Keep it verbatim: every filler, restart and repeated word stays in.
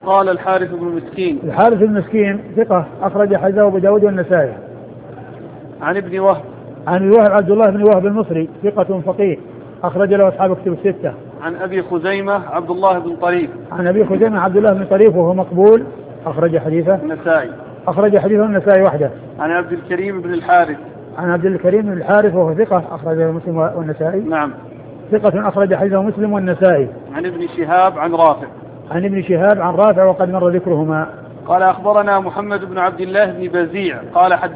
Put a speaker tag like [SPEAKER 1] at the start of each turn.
[SPEAKER 1] قال الحارث بن مسكين.
[SPEAKER 2] الحارث بن مسكين ثقة أخرج حديثه أبو داود والنسائي.
[SPEAKER 1] عن ابن وهب.
[SPEAKER 2] عن الوهب عبد الله بن وهب المصري ثقة فقيه أخرج له أصحاب كتب الستة.
[SPEAKER 1] عن أبي خزيمة عبد الله بن طريف.
[SPEAKER 2] عن أبي خزيمة عبد الله بن طريف وهو مقبول أخرج حديثه
[SPEAKER 1] النسائي.
[SPEAKER 2] أخرج حديثه النسائي وحده.
[SPEAKER 1] عن عبد الكريم بن الحارث.
[SPEAKER 2] عن عبد الكريم بن الحارث وهو ثقة أخرجه مسلم والنسائي.
[SPEAKER 1] نعم.
[SPEAKER 2] ثقة أخرج حديثه مسلم والنسائي.
[SPEAKER 1] عن ابن شهاب عن رافع.
[SPEAKER 2] عن ابن شهاب عن رافع وقد مر ذكرهما.
[SPEAKER 1] قال أخبرنا محمد بن عبد الله بن بزيع قال حدثنا